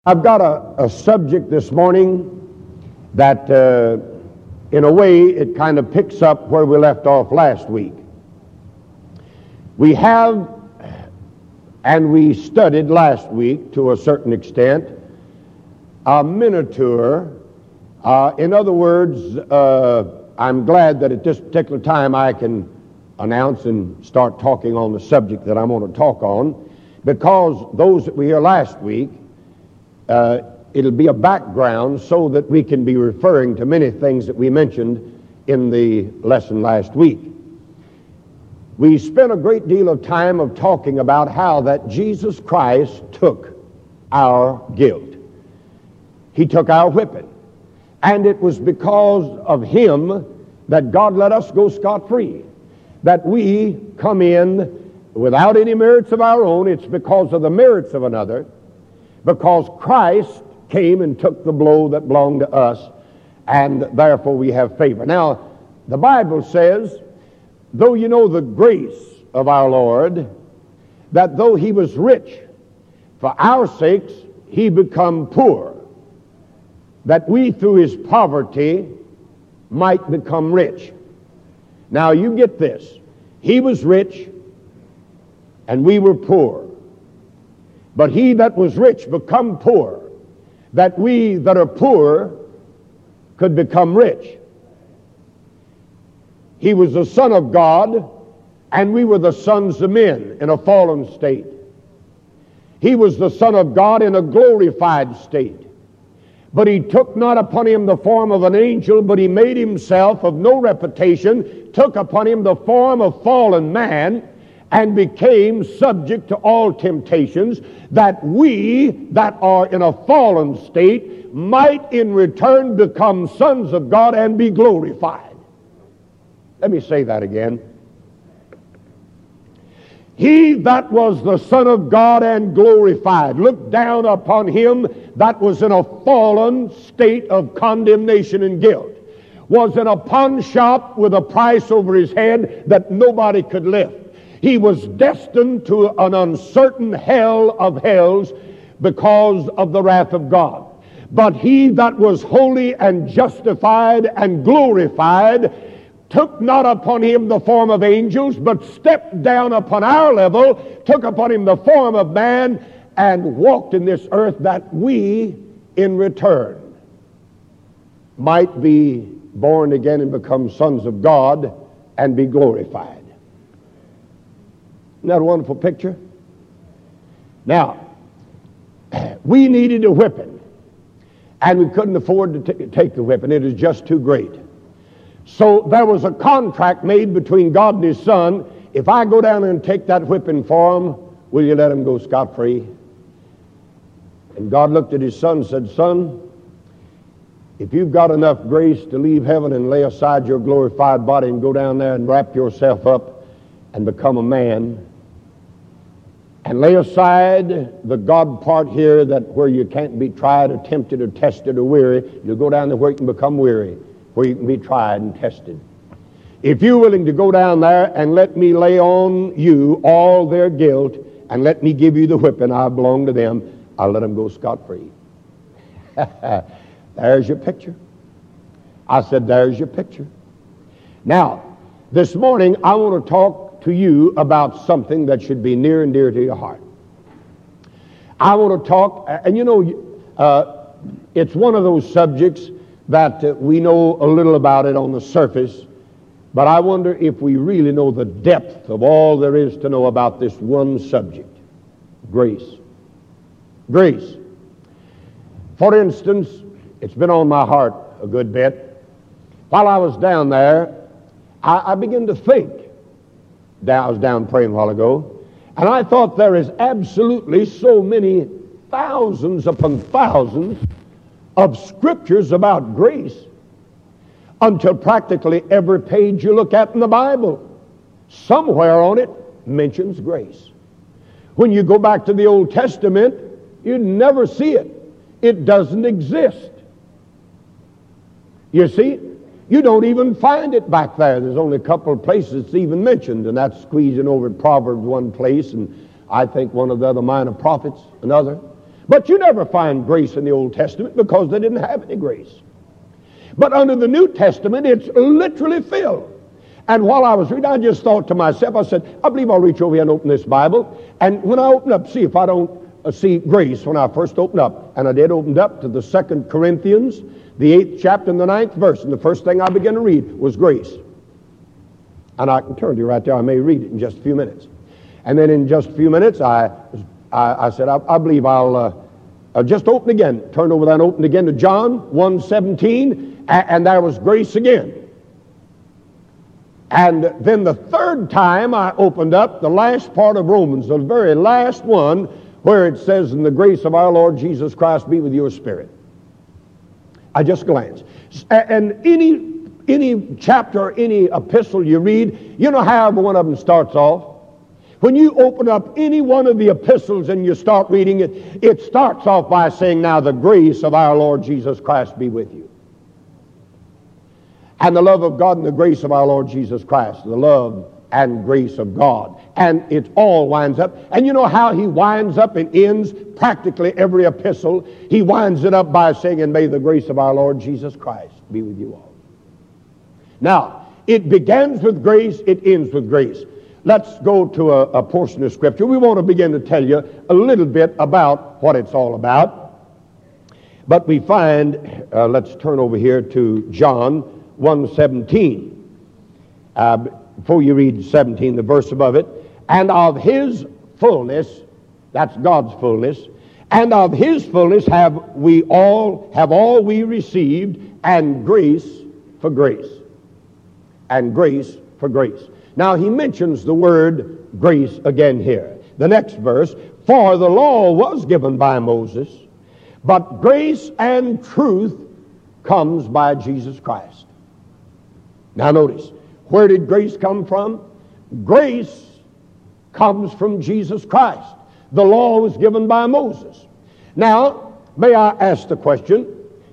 I've got a subject this morning that, in a way, it kind of picks up where we left off last week. We have, and we studied last week to a certain extent, a miniature. In other words, I'm glad that at this particular time I can announce and start talking on the subject that I'm going to talk on, because those that were here last week, it'll be a background so that we can be referring to many things that we mentioned in the lesson last week. We spent a great deal of time of talking about how that Jesus Christ took our guilt. He took our whipping. And it was because of Him that God let us go scot-free. That we come in without any merits of our own. It's because of the merits of another. Because Christ came and took the blow that belonged to us, and therefore we have favor. Now, the Bible says, though you know the grace of our Lord, that though He was rich, for our sakes He become poor, that we through His poverty might become rich. Now you get this. He was rich, and we were poor. But He that was rich become poor, that we that are poor could become rich. He was the Son of God, and we were the sons of men in a fallen state. He was the Son of God in a glorified state. But He took not upon Him the form of an angel, but He made Himself of no reputation, took upon Him the form of fallen man, and became subject to all temptations, that we that are in a fallen state might in return become sons of God and be glorified. Let me say that again. He that was the Son of God and glorified looked down upon Him that was in a fallen state of condemnation and guilt, was in a pawn shop with a price over his head that nobody could lift. He was destined to an uncertain hell of hells because of the wrath of God. But He that was holy and justified and glorified took not upon Him the form of angels, but stepped down upon our level, took upon Him the form of man, and walked in this earth, that we in return might be born again and become sons of God and be glorified. Isn't that a wonderful picture? Now, we needed a whipping, and we couldn't afford to take the whipping. It was just too great. So there was a contract made between God and His Son. If I go down and take that whipping for him, will you let him go scot-free? And God looked at His Son and said, Son, if you've got enough grace to leave heaven and lay aside your glorified body and go down there and wrap yourself up and become a man, and lay aside the God part here, that where you can't be tried or tempted or tested or weary, you'll go down there where you can become weary, where you can be tried and tested. If you're willing to go down there and let me lay on you all their guilt and let me give you the whipping, I belong to them, I'll let them go scot-free. There's your picture. I said, there's your picture. Now, this morning I want to talk to you about something that should be near and dear to your heart. I want to talk, and you know, it's one of those subjects that we know a little about it on the surface, but I wonder if we really know the depth of all there is to know about this one subject: grace. Grace. For instance, it's been on my heart a good bit. While I was down there, I began to think. I was down praying a while ago, and I thought there is absolutely so many thousands upon thousands of scriptures about grace, until practically every page you look at in the Bible, somewhere on it mentions grace. When you go back to the Old Testament, you never see it. It doesn't exist. You see? You don't even find it back there. There's only a couple of places it's even mentioned, and that's squeezing over at Proverbs one place, and I think one of the other minor prophets another. But you never find grace in the Old Testament because they didn't have any grace. But under the New Testament, it's literally filled. And while I was reading, I just thought to myself, I said, I believe I'll reach over here and open this Bible. And when I open up, see if I don't see grace when I first opened up. And I did open up to the 2 Corinthians, the 8th chapter and the 9th verse. And the first thing I began to read was grace. And I can turn to you right there. I may read it in just a few minutes. And then in just a few minutes, I said, I believe I'll just open again. Turn over that and open again to John 1:17. And there was grace again. And then the third time I opened up the last part of Romans, the very last one, where it says, "In the grace of our Lord Jesus Christ be with your spirit." I just glanced. And any chapter, any epistle you read, you know how every one of them starts off? When you open up any one of the epistles and you start reading it, it starts off by saying, "Now the grace of our Lord Jesus Christ be with you." And the love of God and the grace of our Lord Jesus Christ, the love and grace of God. And it all winds up. And you know how he winds up and ends practically every epistle? He winds it up by saying, "And may the grace of our Lord Jesus Christ be with you all." Now, it begins with grace, it ends with grace. Let's go to a portion of Scripture. We want to begin to tell you a little bit about what it's all about. But we find, let's turn over here to John 1:17. Before you read 17, the verse above it, "And of his fullness," that's God's fullness, "and of his fullness have all we received, and grace for grace." And grace for grace. Now he mentions the word grace again here. The next verse, "For the law was given by Moses, but grace and truth comes by Jesus Christ." Now notice, where did grace come from? Grace comes from Jesus Christ. The law was given by Moses. Now, may I ask the question,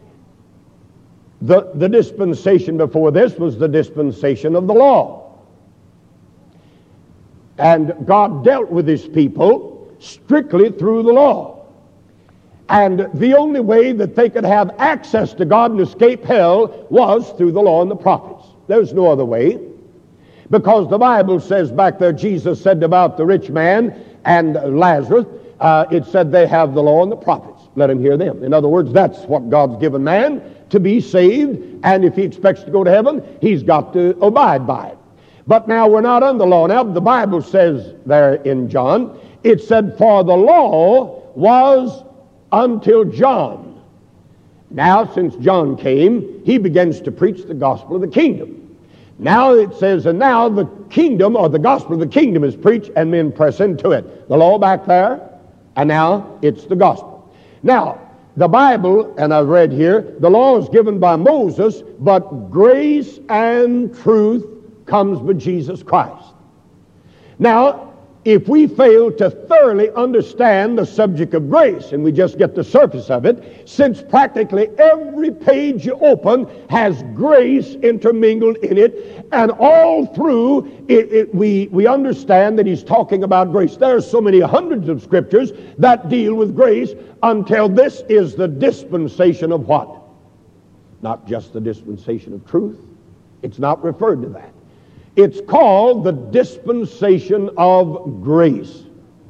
the dispensation before this was the dispensation of the law. And God dealt with his people strictly through the law. And the only way that they could have access to God and escape hell was through the law and the prophets. There's no other way. Because the Bible says back there, Jesus said about the rich man and Lazarus, it said they have the law and the prophets. Let him hear them. In other words, that's what God's given man to be saved. And if he expects to go to heaven, he's got to abide by it. But now we're not under the law. Now the Bible says there in John, it said, "For the law was until John." Now since John came, he begins to preach the gospel of the kingdom. Now it says, "And now the kingdom," or the gospel of the kingdom, is preached, and men press into it. The law back there, and now it's the gospel. Now, the Bible, and I've read here, the law is given by Moses, but grace and truth comes by Jesus Christ. Now, if we fail to thoroughly understand the subject of grace, and we just get the surface of it, since practically every page you open has grace intermingled in it, and all through it we understand that he's talking about grace. There are so many hundreds of scriptures that deal with grace, until this is the dispensation of what? Not just the dispensation of truth. It's not referred to that. It's called the dispensation of grace.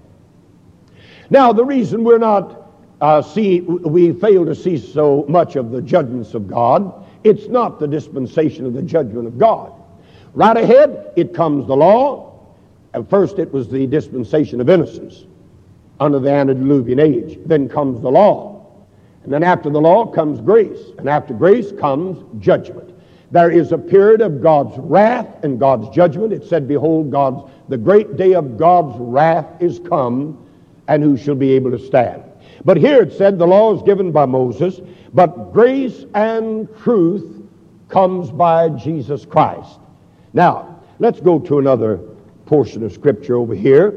Now, the reason we're not we fail to see so much of the judgments of God, it's not the dispensation of the judgment of God. Right ahead, it comes the law. At first, it was the dispensation of innocence under the antediluvian age. Then comes the law. And then after the law comes grace. And after grace comes judgment. There is a period of God's wrath and God's judgment. It said, "Behold, the great day of God's wrath is come, and who shall be able to stand?" But here it said, the law is given by Moses, but grace and truth comes by Jesus Christ. Now, let's go to another portion of Scripture over here,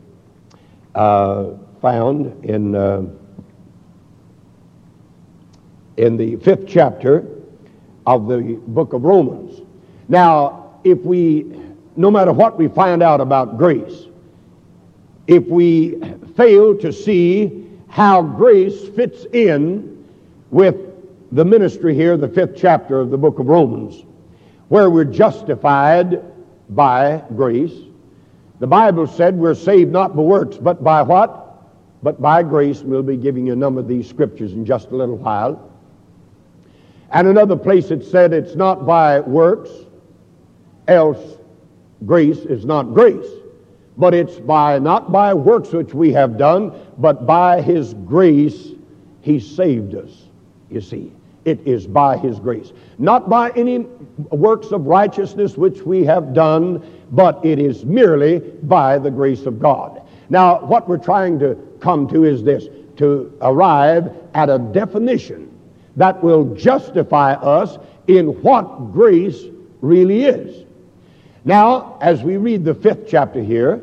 found in the 5th chapter of the book of Romans. Now, no matter what we find out about grace, if we fail to see how grace fits in with the ministry here, the 5th chapter of the book of Romans, where we're justified by grace. The Bible said we're saved not by works, but by what? But by grace. We'll be giving you a number of these scriptures in just a little while. And another place it said it's not by works, else grace is not grace. But it's not by works which we have done, but by His grace He saved us. You see, it is by His grace. Not by any works of righteousness which we have done, but it is merely by the grace of God. Now, what we're trying to come to is this, to arrive at a definition that will justify us in what grace really is. Now, as we read the 5th chapter here,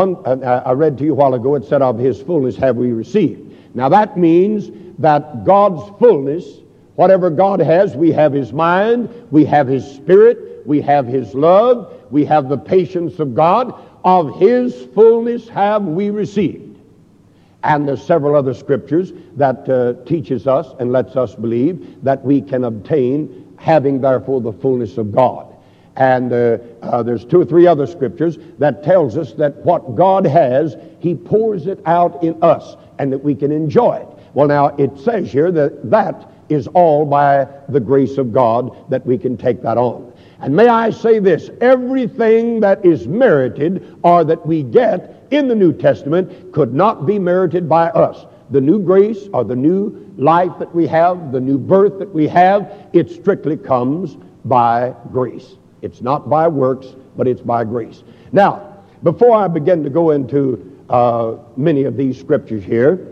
I read to you a while ago, it said, of His fullness have we received. Now that means that God's fullness, whatever God has, we have His mind, we have His Spirit, we have His love, we have the patience of God. Of His fullness have we received. And there's several other scriptures that teaches us and lets us believe that we can obtain, having therefore the fullness of God. And there's 2 or 3 other scriptures that tells us that what God has, He pours it out in us and that we can enjoy it. Well, now, it says here that that is all by the grace of God that we can take that on. And may I say this, everything that is merited or that we get in the New Testament could not be merited by us. The new grace or the new life that we have, the new birth that we have, it strictly comes by grace. It's not by works, but it's by grace. Now, before I begin to go into many of these scriptures here,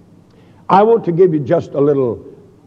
I want to give you just a little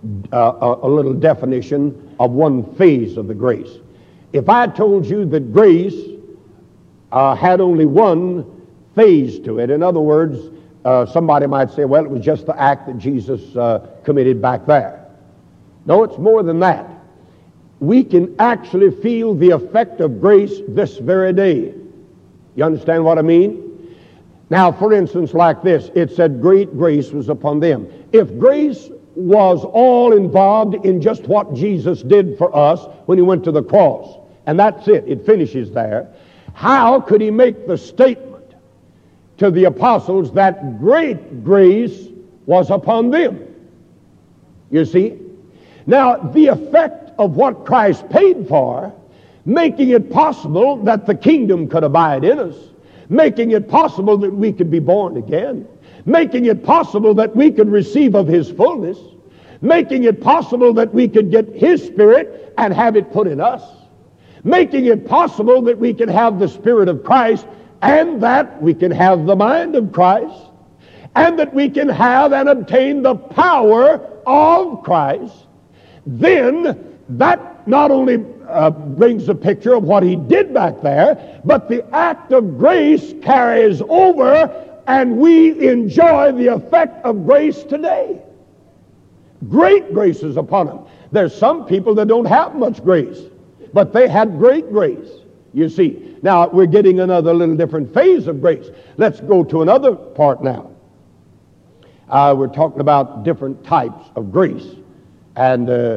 definition of one phase of the grace. If I told you that grace had only one phase to it, in other words, somebody might say, well, it was just the act that Jesus committed back there. No, it's more than that. We can actually feel the effect of grace this very day. You understand what I mean? Now, for instance, like this, it said great grace was upon them. If grace was all involved in just what Jesus did for us when He went to the cross, and that's it, it finishes there, how could He make the statement to the apostles that great grace was upon them? You see? Now, the effect of what Christ paid for, making it possible that the kingdom could abide in us, making it possible that we could be born again, making it possible that we could receive of His fullness, making it possible that we could get His Spirit and have it put in us, making it possible that we can have the Spirit of Christ and that we can have the mind of Christ and that we can have and obtain the power of Christ. Then that not only brings a picture of what He did back there, but the act of grace carries over and we enjoy the effect of grace today. Great grace is upon them. There's some people that don't have much grace, but they had great grace, you see. Now, we're getting another little different phase of grace. Let's go to another part now. We're talking about different types of grace. And the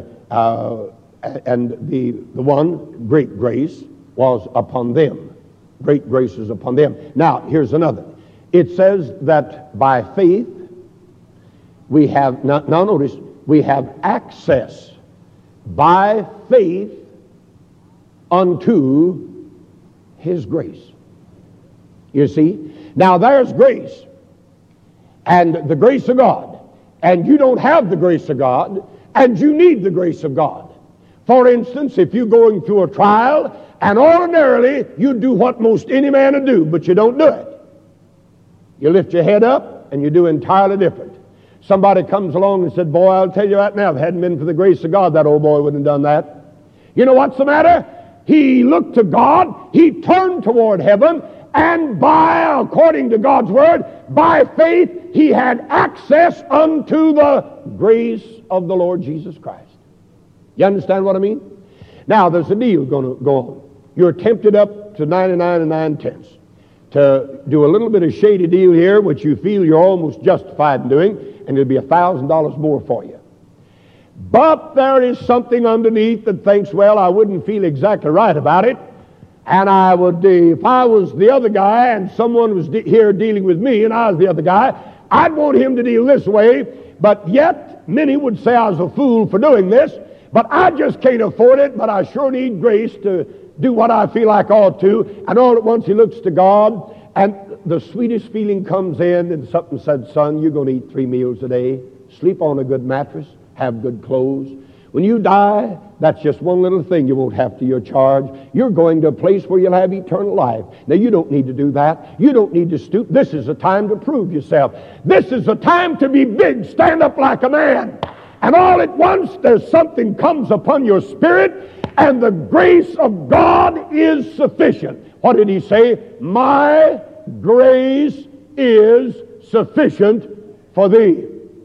one, great grace, was upon them. Great grace is upon them. Now, here's another. It says that by faith we have, now notice, we have access by faith unto His grace. You see? Now there's grace and the grace of God. And you don't have the grace of God, and you need the grace of God. For instance, if you're going through a trial, and ordinarily you do what most any man would do, but you don't do it. You lift your head up, and you do entirely different. Somebody comes along and said, boy, I'll tell you right now, if it hadn't been for the grace of God, that old boy wouldn't have done that. You know what's the matter? He looked to God, he turned toward heaven, and by, according to God's word, by faith, he had access unto the grace of the Lord Jesus Christ. You understand what I mean? Now, there's a deal going to go on. You're tempted up to 99 and 9/10 to do a little bit of shady deal here, which you feel you're almost justified in doing, and it'll be $1,000 more for you. But there is something underneath that thinks, well, I wouldn't feel exactly right about it, and I would, if I was the other guy and someone was here dealing with me and I was the other guy, I'd want him to deal this way, but yet many would say I was a fool for doing this, but I just can't afford it, but I sure need grace to do what I feel like I ought to. And all at once he looks to God, and the sweetest feeling comes in, and something said, son, you're going to eat 3 meals a day, sleep on a good mattress, have good clothes. When you die, that's just one little thing you won't have to your charge. You're going to a place where you'll have eternal life. Now, you don't need to do that. You don't need to stoop. This is a time to prove yourself. This is a time to be big. Stand up like a man. And all at once, there's something comes upon your spirit, and the grace of God is sufficient. What did he say? My grace is sufficient for thee.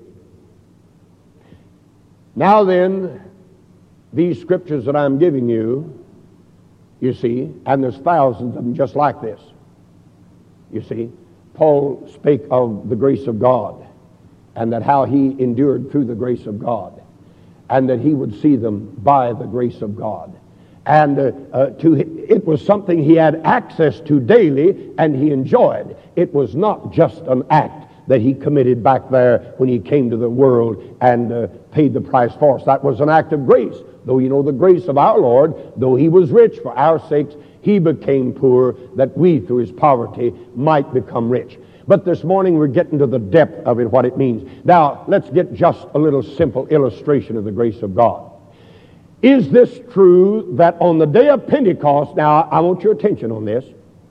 Now then, these scriptures that I'm giving you, you see, and there's thousands of them just like this. You see, Paul spake of the grace of God, and that how he endured through the grace of God, and that he would see them by the grace of God. And it was something he had access to daily, and he enjoyed. It was not just an act that he committed back there when he came to the world and paid the price for us. That was an act of grace. Though you know the grace of our Lord, though he was rich for our sakes, he became poor, that we through his poverty might become rich. But this morning we're getting to the depth of it, what it means. Now, let's get just a little simple illustration of the grace of God. Is this true that on the day of Pentecost, now I want your attention on this,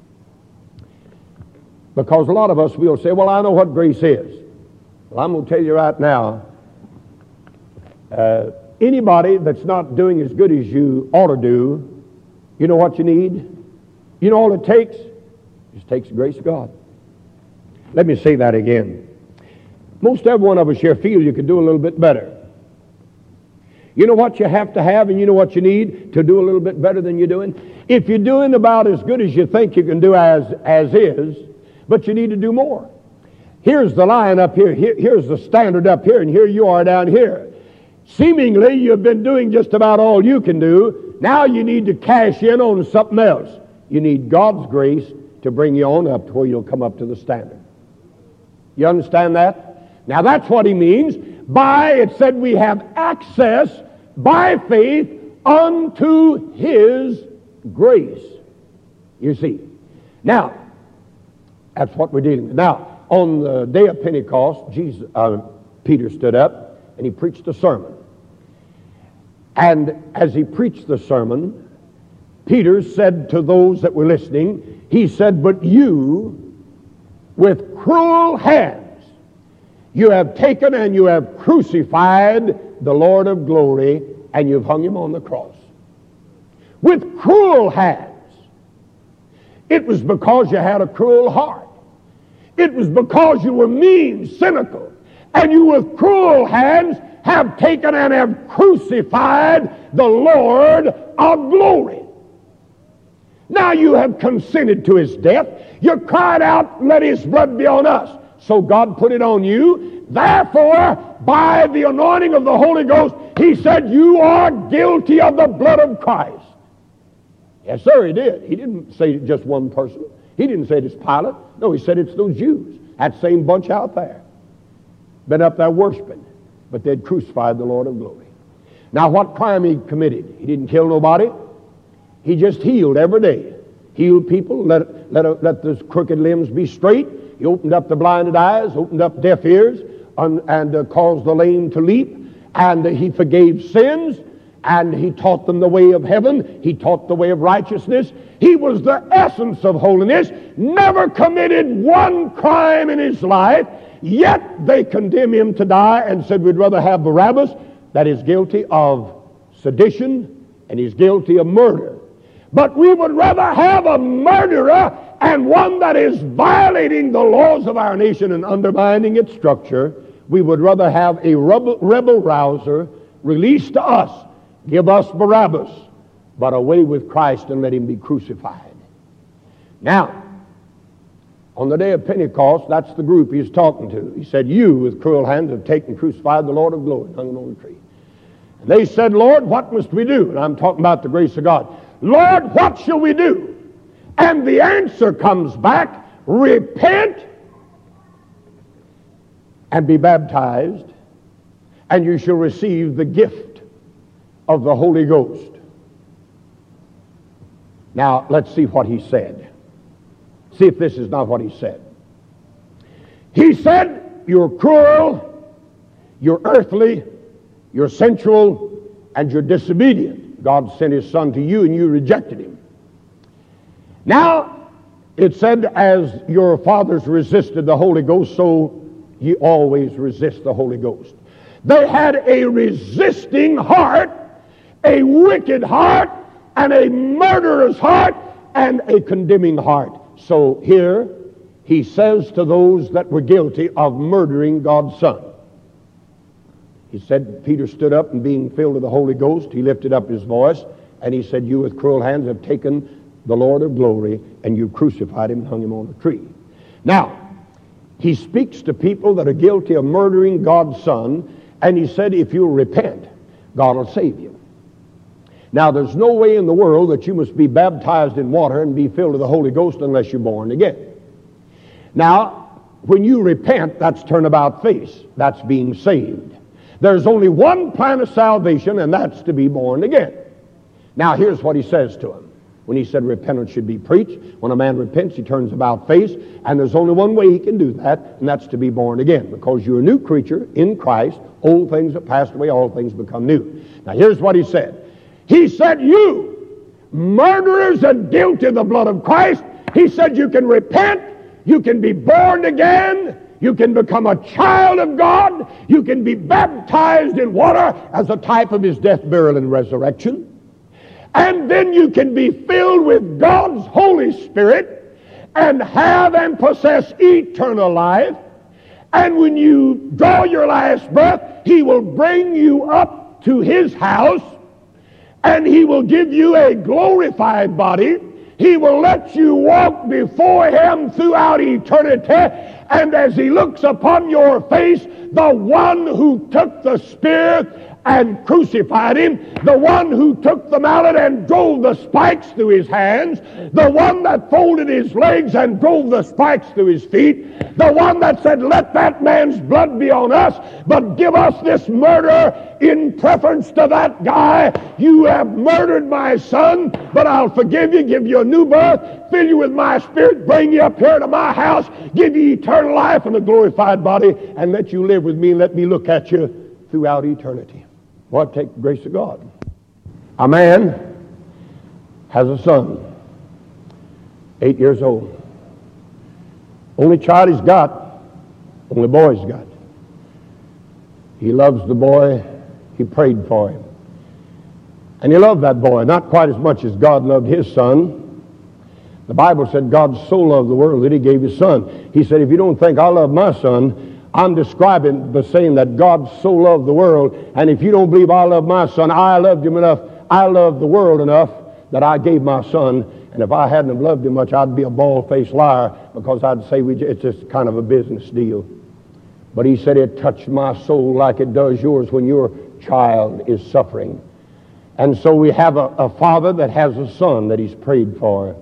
because a lot of us will say, well, I know what grace is. Well, I'm going to tell you right now, anybody that's not doing as good as you ought to do, you know what you need? You know all it takes? It just takes the grace of God. Let me say that again. Most every one of us here feel you could do a little bit better. You know what you have to have, and you know what you need to do a little bit better than you're doing? If you're doing about as good as you think you can do as is, but you need to do more. Here's the line up here. Here's the standard up here, and here you are down here. Seemingly, you've been doing just about all you can do. Now you need to cash in on something else. You need God's grace to bring you on up to where you'll come up to the standard. You understand that? Now that's what he means by, it said we have access by faith unto his grace. You see. Now, that's what we're dealing with. Now, on the day of Pentecost, Peter stood up and he preached a sermon. And as he preached the sermon, Peter said to those that were listening, he said, but you, with cruel hands, you have taken and you have crucified the Lord of glory, and you've hung him on the cross. With cruel hands. It was because you had a cruel heart. It was because you were mean, cynical, and you with cruel hands have taken and have crucified the Lord of glory. Now you have consented to his death. You cried out, let his blood be on us. So God put it on you. Therefore, by the anointing of the Holy Ghost, he said, you are guilty of the blood of Christ. Yes, sir, he did. He didn't say just one person. He didn't say it's Pilate. No, he said it's those Jews. That same bunch out there. Been up there worshiping. But they'd crucified the Lord of glory. Now, what crime he committed? He didn't kill nobody. He just healed every day. Healed people, let the crooked limbs be straight. He opened up the blinded eyes, opened up deaf ears, and caused the lame to leap. And he forgave sins, and he taught them the way of heaven. He taught the way of righteousness. He was the essence of holiness, never committed one crime in his life, yet they condemned him to die and said, we'd rather have Barabbas, that is guilty of sedition, and he's guilty of murder. But we would rather have a murderer and one that is violating the laws of our nation and undermining its structure. We would rather have a rebel rouser released to us. Give us Barabbas, but away with Christ and let him be crucified. Now, On the day of Pentecost, that's the group he's talking to. He said, you with cruel hands have taken and crucified the Lord of glory and hung him on the tree. And they said, Lord, what must we do? And I'm talking about the grace of God. Lord, what shall we do? And the answer comes back, repent and be baptized, and you shall receive the gift of the Holy Ghost. Now, let's see what he said. See if this is not what he said. He said, you're cruel, you're earthly, you're sensual, and you're disobedient. God sent his Son to you, and you rejected him. Now, it said, as your fathers resisted the Holy Ghost, so ye always resist the Holy Ghost. They had a resisting heart, a wicked heart, and a murderous heart, and a condemning heart. So here he says to those that were guilty of murdering God's Son. He said, Peter stood up, and being filled with the Holy Ghost, he lifted up his voice, and he said, you with cruel hands have taken the Lord of glory, and you crucified him and hung him on a tree. Now, he speaks to people that are guilty of murdering God's Son, and he said, if you'll repent, God will save you. Now, there's no way in the world that you must be baptized in water and be filled with the Holy Ghost unless you're born again. Now, when you repent, that's turnabout face. That's being saved. There's only one plan of salvation, and that's to be born again. Now, here's what he says to him. When he said repentance should be preached, when a man repents, he turns about face, and there's only one way he can do that, and that's to be born again, because you're a new creature in Christ. Old things have passed away, all things become new. Now, here's what he said. He said, you, murderers and guilty of the blood of Christ, he said you can repent, you can be born again, you can become a child of God, you can be baptized in water as a type of his death, burial, and resurrection. And then you can be filled with God's Holy Spirit and have and possess eternal life. And when you draw your last breath, he will bring you up to his house, and he will give you a glorified body. He will let you walk before him throughout eternity. And as he looks upon your face, the one who took the spear and crucified him, the one who took the mallet and drove the spikes through his hands, the one that folded his legs and drove the spikes through his feet, the one that said, let that man's blood be on us, but give us this murder in preference to that guy. You have murdered my son, but I'll forgive you, give you a new birth, fill you with my spirit, bring you up here to my house, give you eternal life and a glorified body, and let you live with me and let me look at you throughout eternity. Well, take the grace of God. A man has a son, 8 years old. Only child he's got, only boy he's got. He loves the boy. He prayed for him. And he loved that boy, not quite as much as God loved his son. The Bible said God so loved the world that he gave his son. He said, if you don't think I love my son, I'm describing by saying that God so loved the world, and if you don't believe I love my son, I loved him enough, I loved the world enough that I gave my son, and if I hadn't have loved him much, I'd be a bald-faced liar, because I'd say it's just kind of a business deal. But he said it touched my soul like it does yours when your child is suffering. And so we have a father that has a son that he's prayed for.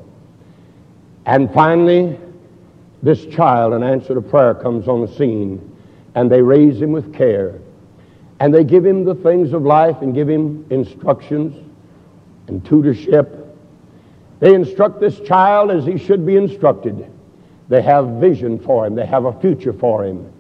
And finally, this child, in answer to prayer, comes on the scene, and they raise him with care, and they give him the things of life and give him instructions and tutorship. They instruct this child as he should be instructed. They have vision for him. They have a future for him.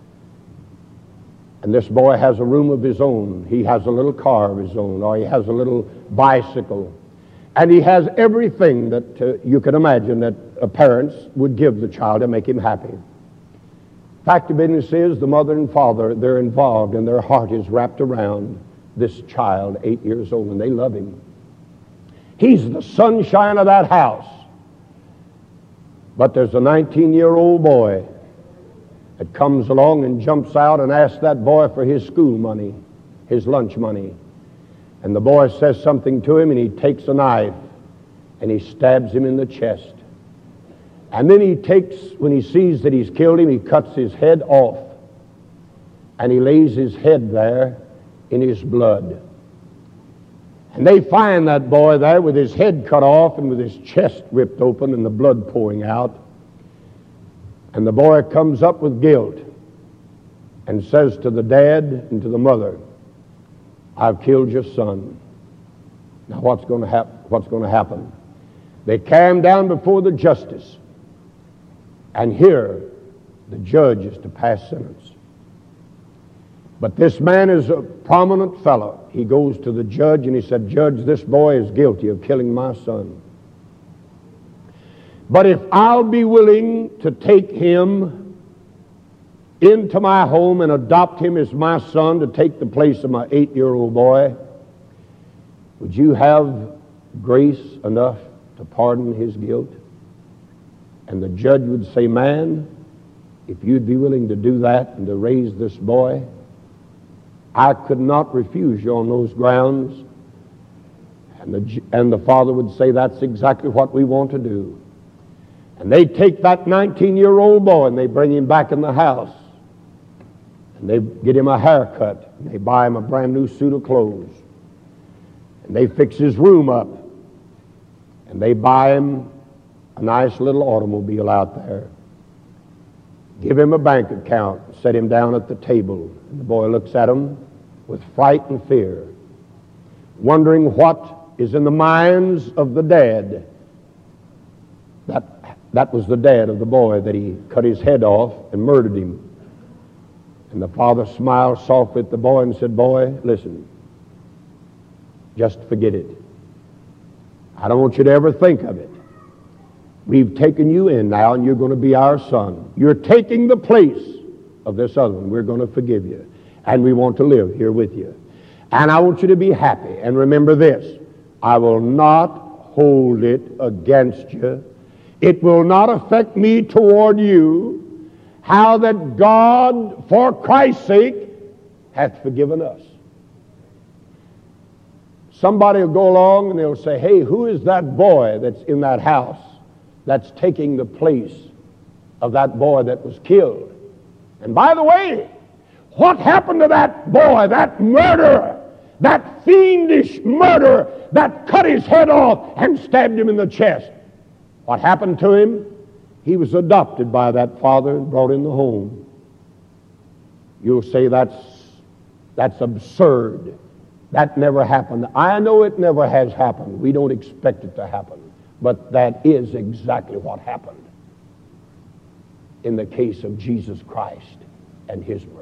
And this boy has a room of his own. He has a little car of his own, or he has a little bicycle. And he has everything that you can imagine that parents would give the child to make him happy. Fact of business is, the mother and father, they're involved, and their heart is wrapped around this child, 8 years old, and they love him. He's the sunshine of that house. But there's a 19-year-old boy that comes along and jumps out and asks that boy for his school money, his lunch money. And the boy says something to him, and he takes a knife and he stabs him in the chest. And then he takes, when he sees that he's killed him, he cuts his head off. And he lays his head there in his blood. And they find that boy there with his head cut off and with his chest ripped open and the blood pouring out. And the boy comes up with guilt and says to the dad and to the mother, I've killed your son. Now what's going to happen? They carry him down before the justice. And here, the judge is to pass sentence. But this man is a prominent fellow. He goes to the judge and he said, Judge, this boy is guilty of killing my son. But if I'll be willing to take him into my home and adopt him as my son to take the place of my 8-year-old boy, would you have grace enough to pardon his guilt? And the judge would say, man, if you'd be willing to do that and to raise this boy, I could not refuse you on those grounds. And the father would say, that's exactly what we want to do. And they take that 19-year-old boy and they bring him back in the house. And they get him a haircut. And they buy him a brand new suit of clothes. And they fix his room up. And they buy him a nice little automobile out there. Give him a bank account. Set him down at the table. And the boy looks at him with fright and fear, wondering what is in the minds of the dad. That was the dad of the boy that he cut his head off and murdered him. And the father smiled softly at the boy and said, boy, listen, just forget it. I don't want you to ever think of it. We've taken you in now and you're going to be our son. You're taking the place of this other one. We're going to forgive you. And we want to live here with you. And I want you to be happy. And remember this, I will not hold it against you. It will not affect me toward you, how that God, for Christ's sake, hath forgiven us. Somebody will go along and they'll say, hey, who is that boy that's in that house that's taking the place of that boy that was killed? And by the way, what happened to that boy, that murderer, that fiendish murderer that cut his head off and stabbed him in the chest? What happened to him? He was adopted by that father and brought in the home. You'll say that's absurd. That never happened. I know it never has happened. We don't expect it to happen. But that is exactly what happened in the case of Jesus Christ and his murderers.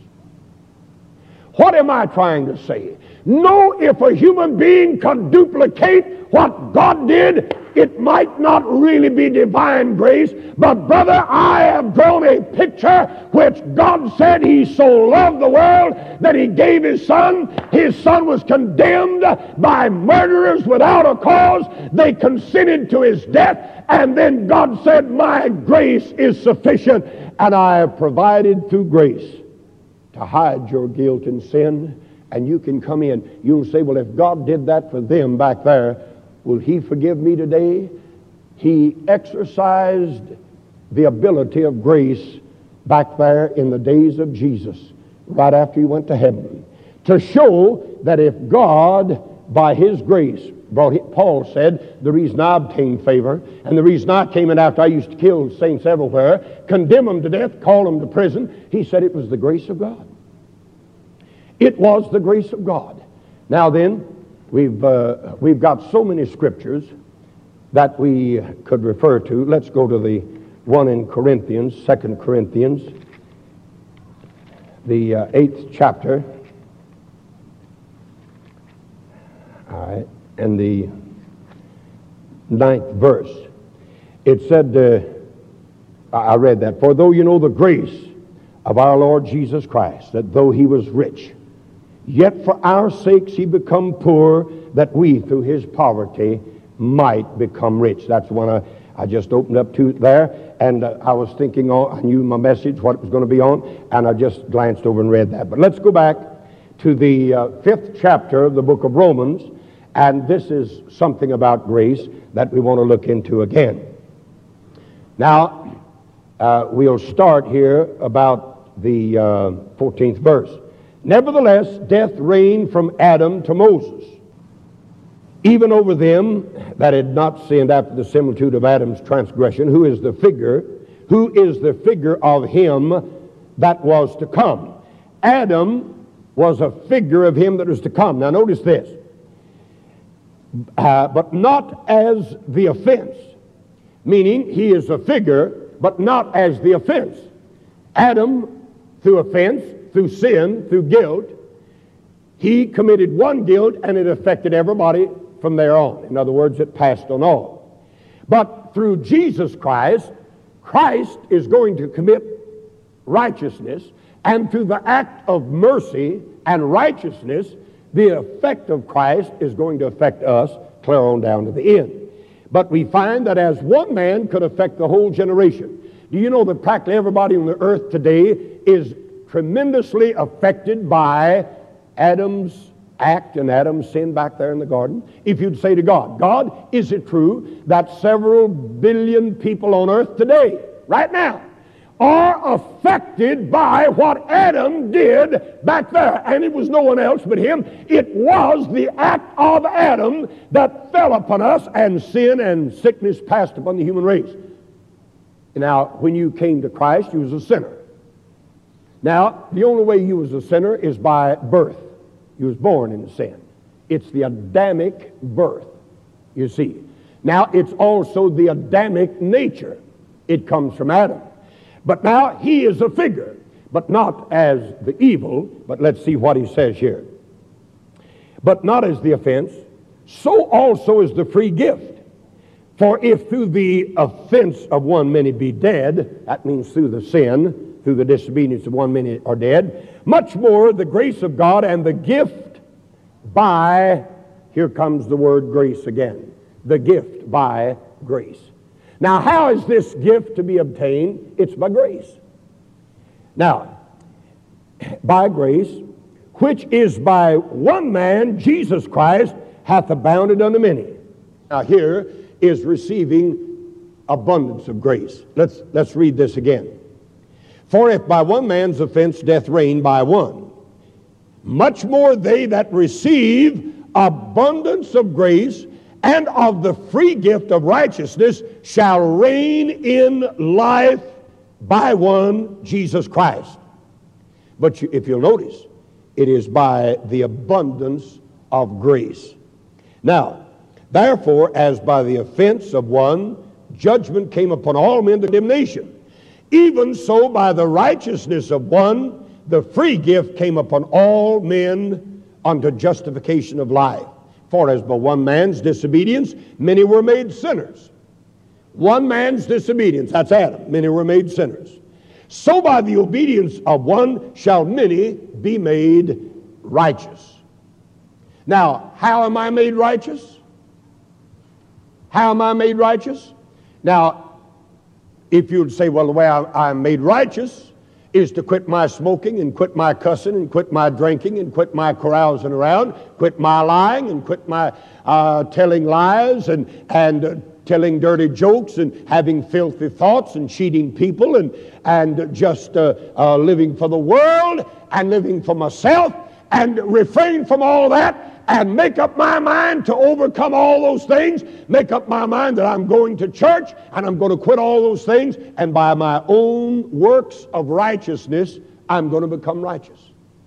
What am I trying to say? No, if a human being could duplicate what God did, it might not really be divine grace. But brother, I have drawn a picture which God said he so loved the world that he gave his son. His son was condemned by murderers without a cause. They consented to his death. And then God said, my grace is sufficient. And I have provided through grace to hide your guilt and sin. And you can come in. You'll say, well, if God did that for them back there, will he forgive me today? He exercised the ability of grace back there in the days of Jesus, right after he went to heaven, to show that if God, by his grace, Paul said, the reason I obtained favor, and the reason I came in after I used to kill saints everywhere, condemn them to death, call them to prison, he said it was the grace of God. It was the grace of God. Now then, we've got so many scriptures that we could refer to. Let's go to the one in Corinthians, 2 Corinthians, the 8th chapter, all right, and the 9th verse. It said, I read that, for though you know the grace of our Lord Jesus Christ, that though he was rich, yet for our sakes he become poor, that we through his poverty might become rich. That's the one I just opened up to there, and I was thinking, I knew my message, what it was going to be on, and I just glanced over and read that. But let's go back to the 5th chapter of the book of Romans, and this is something about grace that we want to look into again. Now, we'll start here about the 14th verse. Nevertheless, death reigned from Adam to Moses, even over them that had not sinned after the similitude of Adam's transgression, who is the figure of him that was to come. Adam was a figure of him that was to come. Now notice this. But not as the offense, meaning he is a figure, but not as the offense. Adam, through offense, through sin, through guilt, he committed one guilt and it affected everybody from there on. In other words, it passed on all. But through Jesus Christ, Christ is going to commit righteousness, and through the act of mercy and righteousness, the effect of Christ is going to affect us clear on down to the end. But we find that as one man could affect the whole generation. Do you know that practically everybody on the earth today is tremendously affected by Adam's act and Adam's sin back there in the garden? If you'd say to God, God, is it true that several billion people on earth today, right now, are affected by what Adam did back there? And it was no one else but him. It was the act of Adam that fell upon us, and sin and sickness passed upon the human race. Now, when you came to Christ, you was a sinner. Now, the only way you was a sinner is by birth. You was born in sin. It's the Adamic birth, you see. Now, it's also the Adamic nature. It comes from Adam. But now, he is a figure, but not as the evil. But let's see what he says here. But not as the offense, so also is the free gift. For if through the offense of one many be dead, that means through the sin, through the disobedience of one many are dead, much more the grace of God and the gift by, here comes the word grace again, the gift by grace. Now, how is this gift to be obtained? It's by grace. Now, by grace, which is by one man, Jesus Christ, hath abounded unto many. Now, here is receiving abundance of grace. Let's read this again. For if by one man's offense death reigned by one, much more they that receive abundance of grace and of the free gift of righteousness shall reign in life by one, Jesus Christ. But if you'll notice, it is by the abundance of grace. Now, therefore, as by the offense of one, judgment came upon all men to damnation, even so by the righteousness of one, the free gift came upon all men unto justification of life. For as by one man's disobedience, many were made sinners. One man's disobedience, that's Adam, many were made sinners. So by the obedience of one shall many be made righteous. Now, how am I made righteous? How am I made righteous? Now, if you'd say, well, the way I'm made righteous is to quit my smoking and quit my cussing and quit my drinking and quit my carousing around, quit my lying and quit my telling lies and telling dirty jokes and having filthy thoughts and cheating people and just living for the world and living for myself, and refrain from all that and make up my mind to overcome all those things, make up my mind that I'm going to church and I'm going to quit all those things, and by my own works of righteousness, I'm going to become righteous.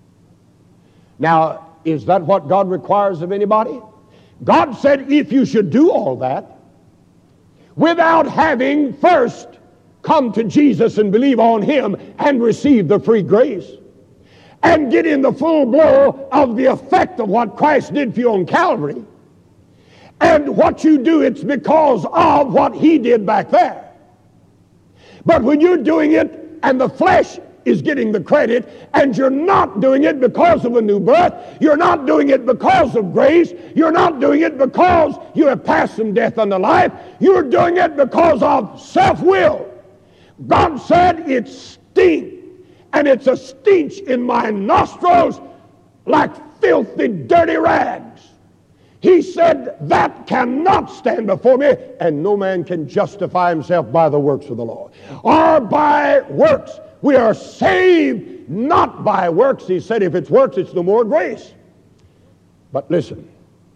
Now, is that what God requires of anybody? God said if you should do all that without having first come to Jesus and believe on Him and receive the free grace, and get in the full blow of the effect of what Christ did for you on Calvary, and what you do, it's because of what He did back there. But when you're doing it and the flesh is getting the credit, and you're not doing it because of a new birth, you're not doing it because of grace, you're not doing it because you have passed from death unto life, you're doing it because of self-will. God said it stinks, and it's a stench in my nostrils like filthy, dirty rags. He said, that cannot stand before me, and no man can justify himself by the works of the law. Or by works. We are saved not by works. He said, if it's works, it's no more grace. But listen,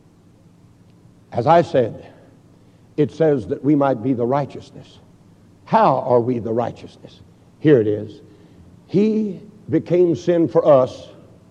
as I said, it says that we might be the righteousness. How are we the righteousness? Here it is. He became sin for us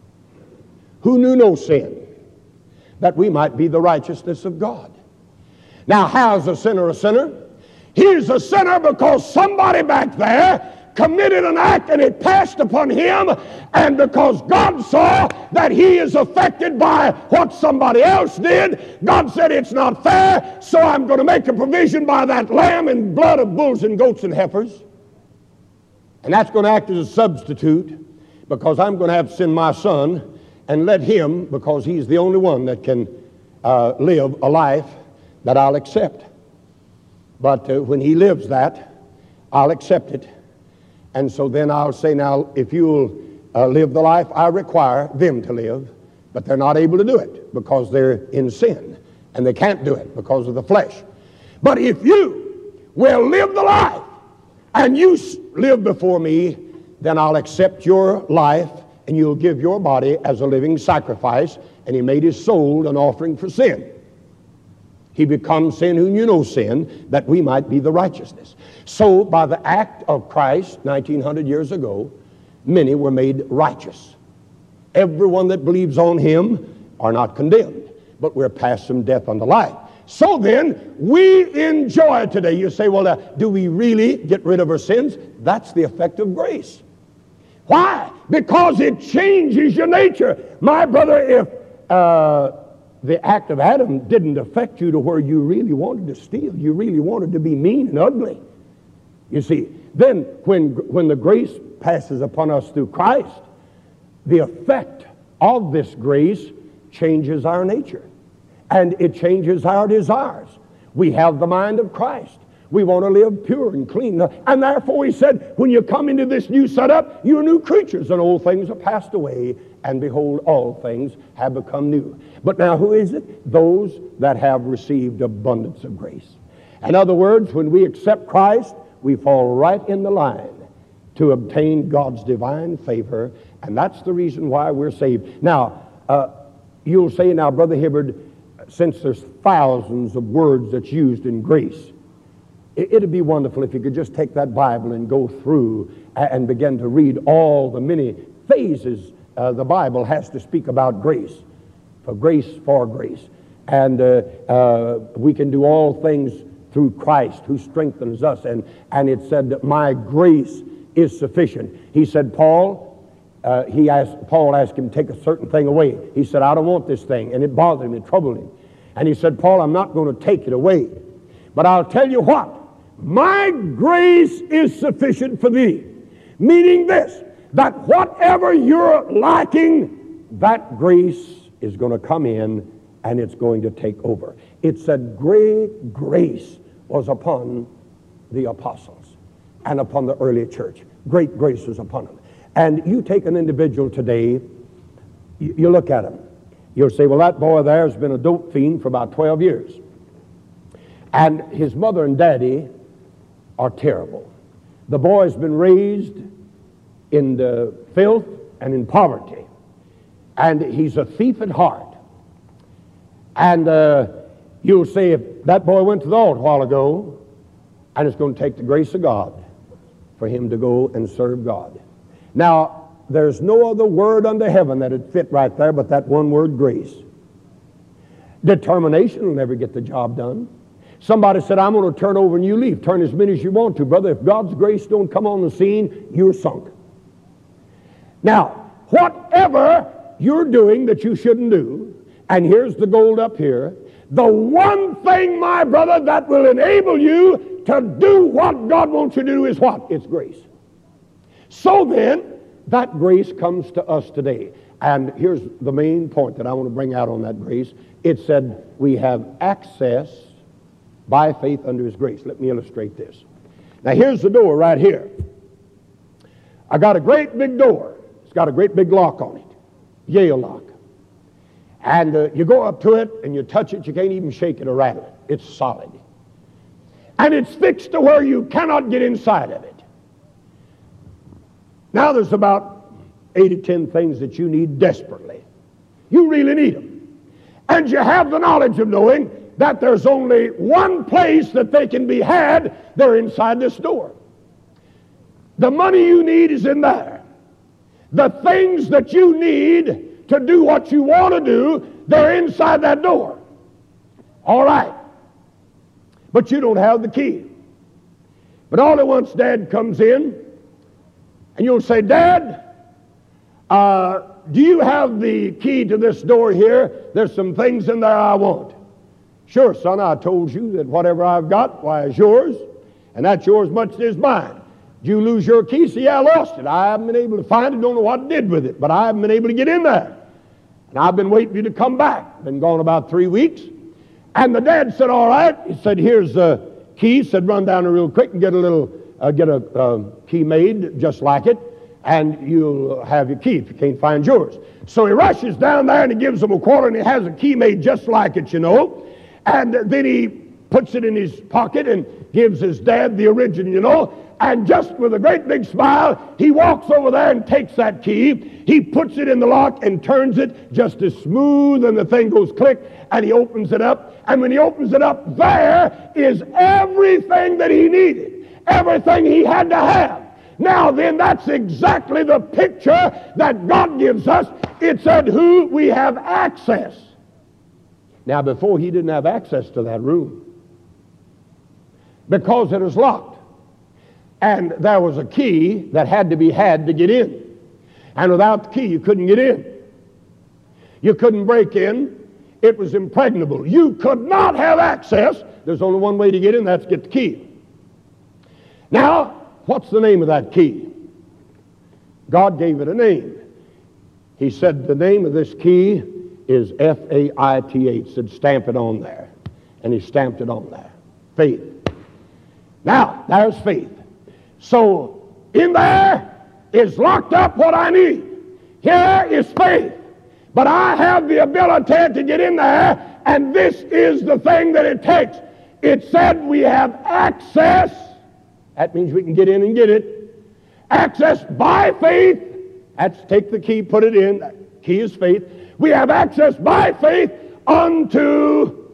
who knew no sin, that we might be the righteousness of God. Now, how's a sinner a sinner? He's a sinner because somebody back there committed an act and it passed upon him, and because God saw that he is affected by what somebody else did, God said it's not fair, so I'm going to make a provision by that lamb and blood of bulls and goats and heifers. And that's going to act as a substitute, because I'm going to have to send my son and let him, because he's the only one that can live a life that I'll accept. But when he lives that, I'll accept it. And so then I'll say, now, if you'll live the life I require them to live, but they're not able to do it because they're in sin, and they can't do it because of the flesh. But if you will live the life, and you live before me, then I'll accept your life, and you'll give your body as a living sacrifice. And he made his soul an offering for sin. He becomes sin who knew no sin, that we might be the righteousness. So by the act of Christ 1900 years ago, many were made righteous. Everyone that believes on him are not condemned, but we're passed from death unto life. So then, we enjoy today. You say, well, do we really get rid of our sins? That's the effect of grace. Why? Because it changes your nature. My brother, if the act of Adam didn't affect you to where you really wanted to steal, you really wanted to be mean and ugly, you see, then when the grace passes upon us through Christ, the effect of this grace changes our nature, and it changes our desires. We have the mind of Christ. We want to live pure and clean. And therefore he said, when you come into this new setup, you're new creatures, and old things are passed away, and behold, all things have become new. But now who is it? Those that have received abundance of grace. In other words, when we accept Christ, we fall right in the line to obtain God's divine favor, and that's the reason why we're saved. Now, you'll say, now, Brother Hibbard, since there's thousands of words that's used in grace, it'd be wonderful if you could just take that Bible and go through and begin to read all the many phases the Bible has to speak about grace. For grace, for grace. And we can do all things through Christ who strengthens us. And it said that my grace is sufficient. He said, Paul asked him to take a certain thing away. He said, I don't want this thing. And it bothered him, it troubled him. And he said, Paul, I'm not going to take it away. But I'll tell you what, my grace is sufficient for thee. Meaning this, that whatever you're lacking, that grace is going to come in and it's going to take over. It said great grace was upon the apostles and upon the early church. Great grace was upon them. And you take an individual today, you look at him, you'll say, well, that boy there has been a dope fiend for about 12 years. And his mother and daddy are terrible. The boy's been raised in the filth and in poverty. And he's a thief at heart. And you'll say, if that boy went to the altar a while ago, and it's going to take the grace of God for him to go and serve God. Now, there's no other word under heaven that would fit right there but that one word, grace. Determination will never get the job done. Somebody said, I'm going to turn over and you leave. Turn as many as you want to. Brother, if God's grace don't come on the scene, you're sunk. Now, whatever you're doing that you shouldn't do, and here's the gold up here, the one thing, my brother, that will enable you to do what God wants you to do is what? It's grace. So then, that grace comes to us today. And here's the main point that I want to bring out on that grace. It said we have access by faith under his grace. Let me illustrate this. Now here's the door right here. I got a great big door. It's got a great big lock on it. Yale lock. And you go up to it and you touch it, you can't even shake it or rattle it. It's solid. And it's fixed to where you cannot get inside of it. Now there's about 8 or 10 things that you need desperately. You really need them. And you have the knowledge of knowing that there's only one place that they can be had. They're inside this door. The money you need is in there. The things that you need to do what you want to do, they're inside that door. All right. But you don't have the key. But all at once Dad comes in, and you'll say, Dad, do you have the key to this door here? There's some things in there I want. Sure, son, I told you that whatever I've got, why, is yours, and that's yours much as mine. Did you lose your key? See, I lost it. I haven't been able to find it, don't know what I did with it, but I haven't been able to get in there. And I've been waiting for you to come back. Been gone about 3 weeks. And the dad said, all right. He said, here's the key. He said, run down there real quick and get a key made just like it, and you'll have your key if you can't find yours. So he rushes down there and he gives them a quarter, and he has a key made just like it, you know. And then he puts it in his pocket and gives his dad the original, you know. And just with a great big smile, he walks over there and takes that key. He puts it in the lock and turns it just as smooth, and the thing goes click, and he opens it up. And when he opens it up, there is everything that he needed, everything he had to have. Now then, that's exactly the picture that God gives us. It said, who we have access. Now, before, he didn't have access to that room because it was locked. And there was a key that had to be had to get in. And without the key, you couldn't get in. You couldn't break in. It was impregnable. You could not have access. There's only one way to get in, that's get the key. Now, what's the name of that key? God gave it a name. He said the name of this key is F-A-I-T-H. Said stamp it on there. And he stamped it on there. Faith. Now, there's faith. So, in there is locked up what I need. Here is faith. But I have the ability to get in there, and this is the thing that it takes. It said we have access. That means we can get in and get it. Access by faith. That's take the key, put it in. That key is faith. We have access by faith unto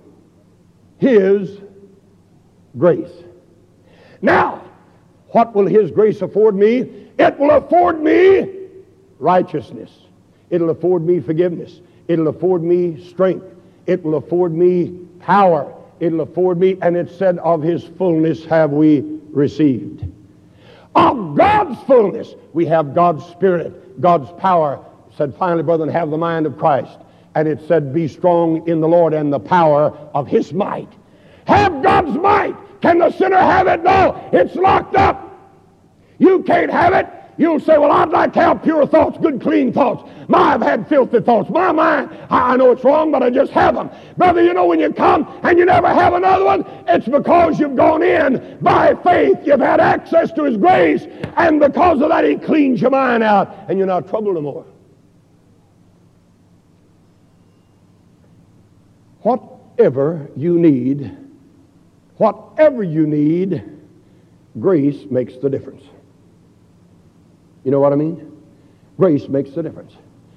His grace. Now, what will His grace afford me? It will afford me righteousness. It'll afford me forgiveness. It'll afford me strength. It will afford me power. It'll afford me, and it said, of His fullness have we received. Of God's fullness, we have God's Spirit, God's power. It said, finally, brethren, have the mind of Christ. And it said, be strong in the Lord and the power of His might. Have God's might. Can the sinner have it? No, it's locked up. You can't have it. You'll say, well, I'd like to have pure thoughts, good, clean thoughts. I've had filthy thoughts. My mind, I know it's wrong, but I just have them. Brother, you know when you come and you never have another one, it's because you've gone in by faith. You've had access to His grace, and because of that, He cleans your mind out, and you're not troubled no more. Whatever you need, grace makes the difference. You know what I mean? Grace makes the difference.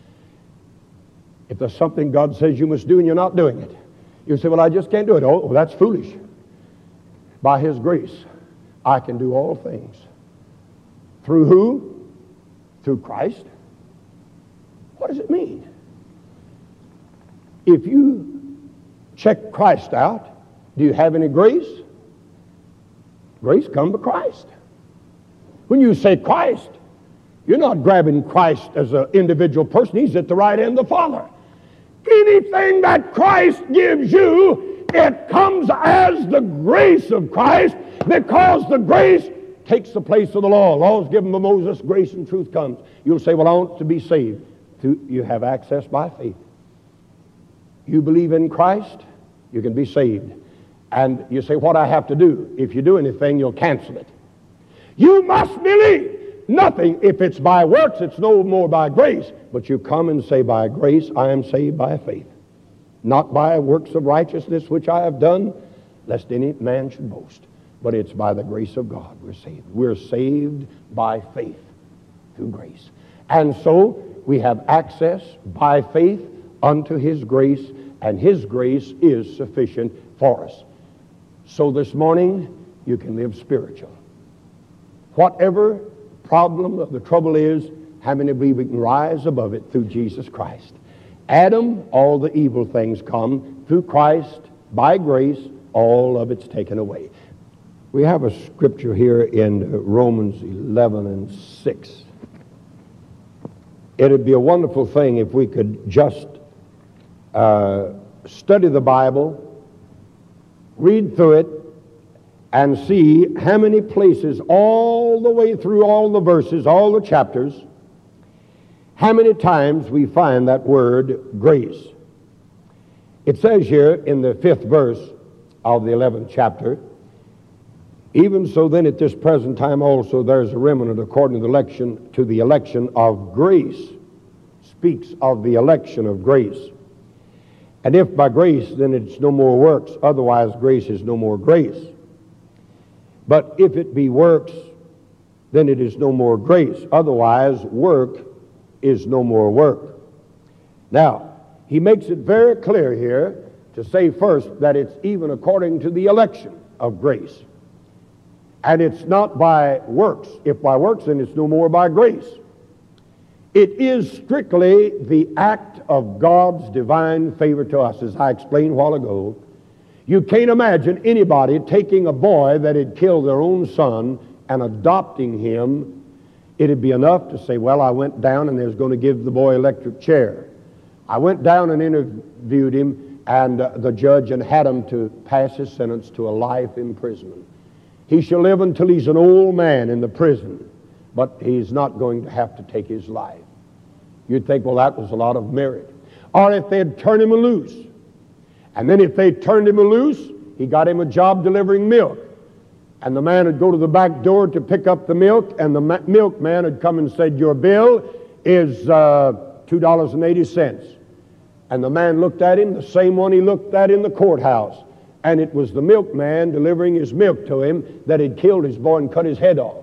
If there's something God says you must do and you're not doing it, you say, well, I just can't do it. Oh, that's foolish. By His grace, I can do all things. Through who? Through Christ. What does it mean? If you check Christ out, do you have any grace? Grace comes by Christ. When you say Christ, you're not grabbing Christ as an individual person. He's at the right hand of the Father. Anything that Christ gives you, it comes as the grace of Christ, because the grace takes the place of the law. Law is given to Moses, grace and truth comes. You'll say, well, I want to be saved. You have access by faith. You believe in Christ, you can be saved. And you say, what I have to do? If you do anything, you'll cancel it. You must believe. Nothing, if it's by works, it's no more by grace. But you come and say, by grace, I am saved by faith. not by works of righteousness which I have done, lest any man should boast. But it's by the grace of God we're saved. We're saved by faith through grace. And so we have access by faith unto His grace, and His grace is sufficient for us. So this morning, you can live spiritual. Whatever problem or the trouble is, how many believe we can rise above it through Jesus Christ? Adam, all the evil things come. Through Christ, by grace, all of it's taken away. We have a scripture here in Romans 11 and 6. It would be a wonderful thing if we could just study the Bible, read through it, and see how many places all the way through all the verses, all the chapters, how many times we find that word grace. It says here in the 5th verse of the 11th chapter, even so then at this present time also there's a remnant according to the election of grace. Speaks of the election of grace. And if by grace, then it's no more works, otherwise grace is no more grace. But if it be works, then it is no more grace, otherwise work is no more work. Now, he makes it very clear here to say first that it's even according to the election of grace. And it's not by works. If by works, then it's no more by grace. It is strictly the act of God's divine favor to us, as I explained a while ago. You can't imagine anybody taking a boy that had killed their own son and adopting him. It'd be enough to say, well, I went down and they was going to give the boy electric chair. I went down and interviewed him and the judge and had him to pass his sentence to a life imprisonment. He shall live until he's an old man in the prison, but he's not going to have to take his life. You'd think, well, that was a lot of merit. Or if they'd turn him loose. And then if they turned him loose, he got him a job delivering milk. And the man would go to the back door to pick up the milk, and the milkman had come and said, your bill is $2.80. And the man looked at him, the same one he looked at in the courthouse. And it was the milkman delivering his milk to him that had killed his boy and cut his head off.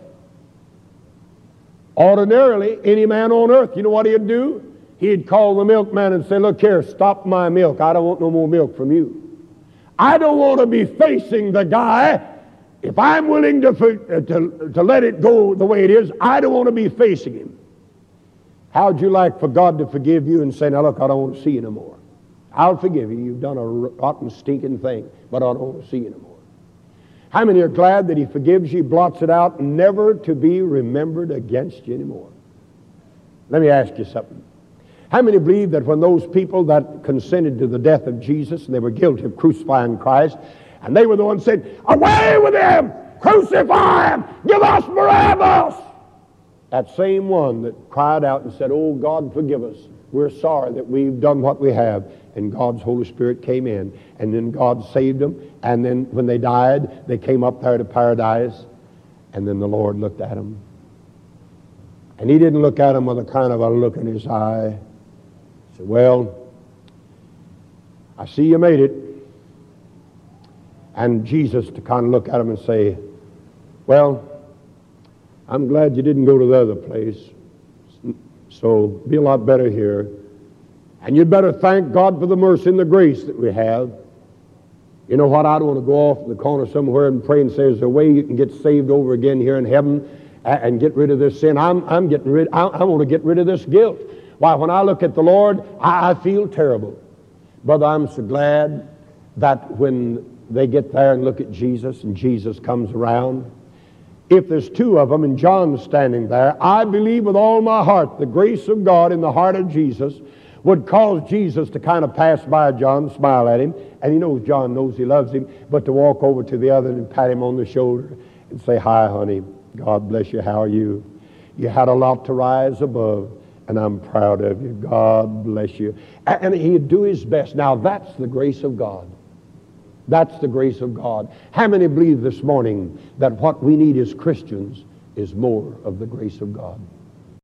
Ordinarily, any man on earth, you know what he'd do? He'd call the milkman and say, look here, stop my milk. I don't want no more milk from you. I don't want to be facing the guy. If I'm willing to let it go the way it is, I don't want to be facing him. How'd you like for God to forgive you and say, now look, I don't want to see you no more. I'll forgive you. You've done a rotten, stinking thing, but I don't want to see you no more. How many are glad that He forgives you, blots it out, never to be remembered against you anymore? Let me ask you something. How many believe that when those people that consented to the death of Jesus, and they were guilty of crucifying Christ, and they were the ones saying, away with him! Crucify him! Give us Barabbas! That same one that cried out and said, oh God, forgive us. We're sorry that we've done what we have. And God's Holy Spirit came in, and then God saved them, and then when they died, they came up there to paradise, and then the Lord looked at them. And He didn't look at them with a kind of a look in His eye. He said, well, I see you made it. And Jesus to kind of look at them and say, well, I'm glad you didn't go to the other place, so be a lot better here. And you'd better thank God for the mercy and the grace that we have. You know what? I don't want to go off in the corner somewhere and pray and say, is there a way you can get saved over again here in heaven and get rid of this sin? I want to get rid of this guilt. Why, when I look at the Lord, I feel terrible. Brother, I'm so glad that when they get there and look at Jesus and Jesus comes around, if there's two of them and John's standing there, I believe with all my heart the grace of God in the heart of Jesus would cause Jesus to kind of pass by John, smile at him, and he knows John knows he loves him, but to walk over to the other and pat him on the shoulder and say, hi, honey, God bless you, how are you? You had a lot to rise above, and I'm proud of you. God bless you. And he'd do his best. Now, that's the grace of God. That's the grace of God. How many believe this morning that what we need as Christians is more of the grace of God?